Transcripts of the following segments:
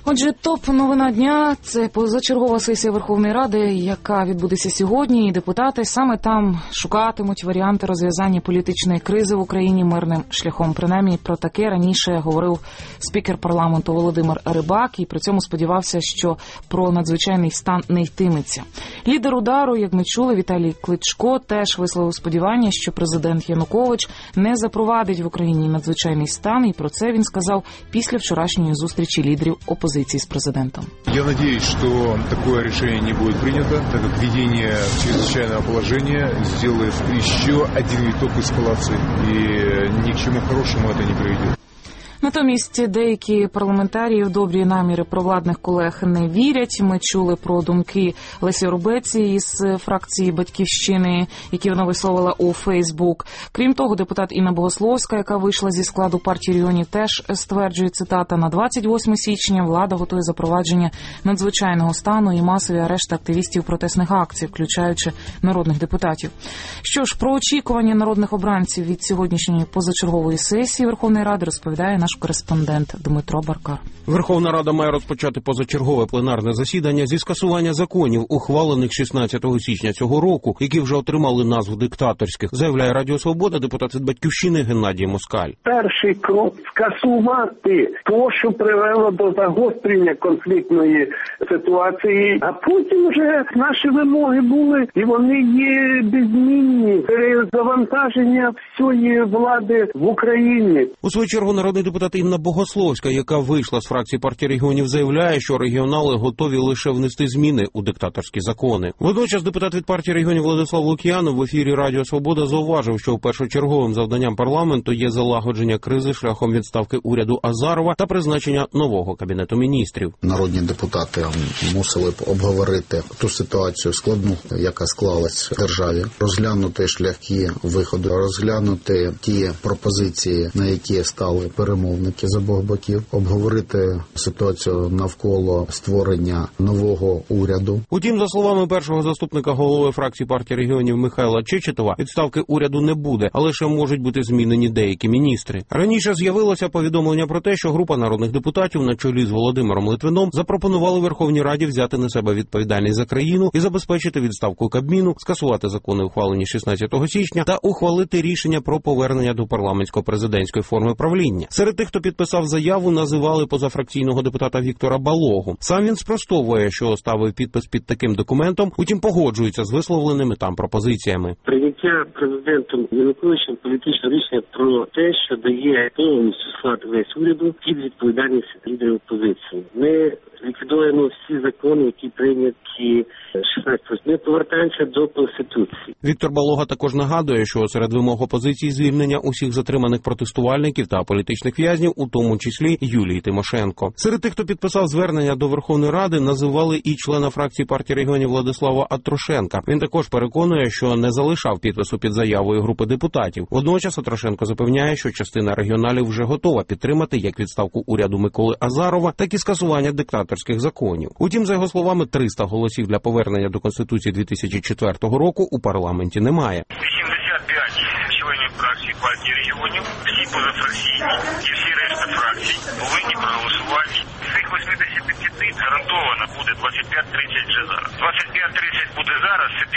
Отже, топ-новина дня – це позачергова сесія Верховної Ради, яка відбудеться сьогодні, і депутати саме там шукатимуть варіанти розв'язання політичної кризи в Україні мирним шляхом. Принаймні, про таке раніше говорив спікер парламенту Володимир Рибак, і при цьому сподівався, що про надзвичайний стан не йтиметься. Лідер удару, як ми чули, Віталій Кличко, теж висловив сподівання, що президент Янукович не запровадить в Україні надзвичайний стан, і про це він сказав після вчорашньої зустрічі лідерів опозиції с президентом. Я надеюсь, что такое решение не будет принято, так как введение чрезвычайного положения сделает еще один виток эскалации, и ни к чему хорошему это не приведет. Натомість деякі парламентарії в добрі наміри провладних колег не вірять. Ми чули про думки Лесі Рубеці із фракції «Батьківщини», які вона висловила у Фейсбук. Крім того, депутат Інна Богословська, яка вийшла зі складу партії регіонів, теж стверджує, цитата, «На 28 січня влада готує запровадження надзвичайного стану і масові арешти активістів протестних акцій, включаючи народних депутатів». Що ж, про очікування народних обранців від сьогоднішньої позачергової сесії Верховної Ради розповідає наш кореспондент Дмитро Баркар. Верховна Рада має розпочати позачергове пленарне засідання зі скасування законів, ухвалених 16 січня цього року, які вже отримали назву диктаторських, заявляє Радіо Свобода депутат від «Батьківщини» Геннадій Москаль. Перший крок – скасувати те, що привело до загострення конфліктної ситуації, а потім вже наші вимоги були, і вони є беззмінні. Перезавантаження всієї влади в Україні. У свою чергу народний депутат Інна Богословська, яка вийшла з фракції партії регіонів, заявляє, що регіонали готові лише внести зміни у диктаторські закони. Водночас депутат від партії регіонів Владислав Лук'янов в ефірі Радіо Свобода зауважив, що першочерговим завданням парламенту є залагодження кризи шляхом відставки уряду Азарова та призначення нового кабінету міністрів. Народні депутати мусили б обговорити ту ситуацію складну, яка склалась в державі, розглянути шляхи виходу, розглянути ті пропозиції, на які стали перемовники з обох боків, обговорити ситуацію навколо створення нового уряду. Утім, за словами першого заступника голови фракції партії регіонів Михайла Чечетова, відставки уряду не буде, а лише можуть бути змінені деякі міністри. Раніше з'явилося повідомлення про те, що група народних депутатів на чолі з Володимиром Литвином запропонували Верховній Раді взяти на себе відповідальність за країну і забезпечити відставку Кабміну, скасувати закони, ухвалені 16 січня, та ухвалити рішення про повернення до парламентсько-президентської форми правління. Серед тих, хто підписав заяву, називали позафракційного депутата Віктора Балогу. Сам він спростовує, що ставив підпис під таким документом, утім погоджується з висловленими там пропозиціями. Прийняття президентом Януковичем політичного рішення про те, що дає повністю склад весь уряду під відповідальність лідерів опозиції. Ми ліквідуємо всі закони, які прийняті 16-го. Ми повертаємося до Конституції. Віктор Балога також нагадує, що серед вимог опозиції звільнення усіх затриманих протестувальників та політичних в'язнів, у тому числі Юлії Тимошенко. Серед тих, хто підписав звернення до Верховної Ради, називали і члена фракції партії регіонів Владислава Атрошенка. Він також переконує, що не залишав підпису під заявою групи депутатів. Водночас Атрошенко запевняє, що частина регіоналів вже готова підтримати як відставку уряду Миколи Азарова, так і скасування диктаторських законів. Утім, за його словами, 300 голосів для повернення до Конституції 2004 року у парламенті немає. 85 членів фракції партії регіонів, всі позафракційні і всі решта фракцій повинні проголосувати. З цих 85 гарантовано буде 25-30 вже зараз. 25-30 буде зараз, це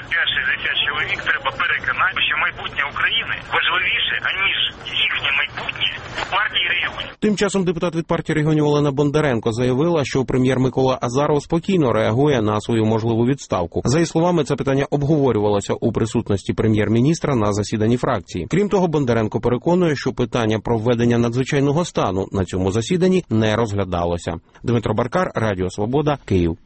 55-60 чоловік треба переконати, що майбутнє України важливіше, аніж їхнє майбутнє в партії регіонів. Тим часом депутат від партії регіонів Олена Бондаренко заявила, що прем'єр Микола Азаров спокійно реагує на свою можливу відставку. За її словами, це питання обговорювалося у присутності прем'єр-міністра на засіданні фракції. Крім того, Бондаренко переконує, що питання про введення надзвичайного стану на цьому засіданні не розглядалося. Дмитро Баркар, Радіо Свобода, Київ.